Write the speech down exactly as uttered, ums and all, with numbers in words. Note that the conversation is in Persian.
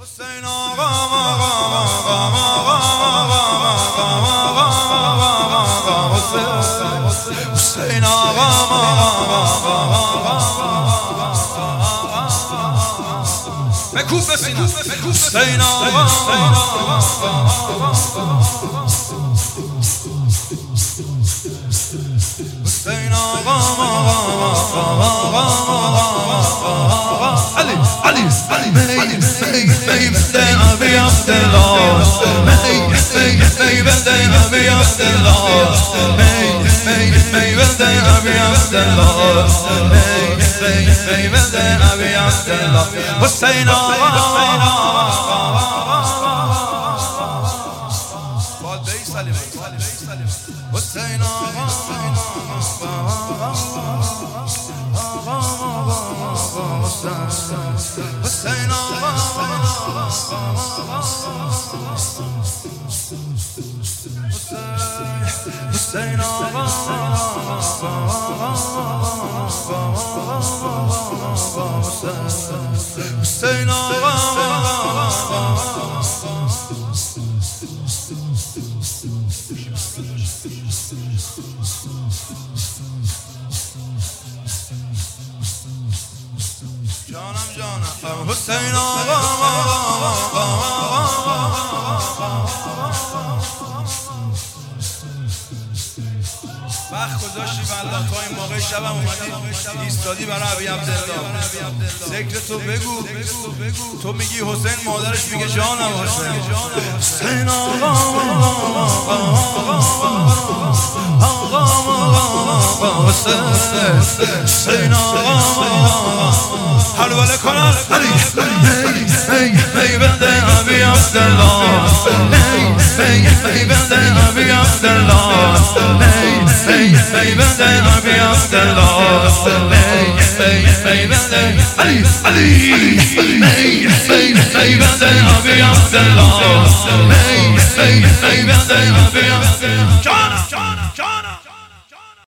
حسین آقا آقا آقا آقا حسین آقا مکوب بسینم حسین آقا حسین آقا علی علی علی می می بده ابی عبدالله می می می بده ابی عبدالله می می می بده ابی عبدالله می می می بده ابی عبدالله حسین آقا حسین آقا حسین آقا حسین آقا حسین جانم جانم حسین آقا وقت گذاشتی والله تا این موقع شبم اومدی ایستادی برای ابی عبدالله ذکر تو بگو تو میگی حسین مادرش میگه جانم حسین حسین آقا آقا حسین آقا حلوله کنن علی ای ای بنده ابی عبدالله ای ای بنده ابی عبدالله ای ای بنده ابی عبدالله ای ای بنده علی علی ای ای ای بنده ابی عبدالله ای ای ای بنده ابی عبدالله جانم جانم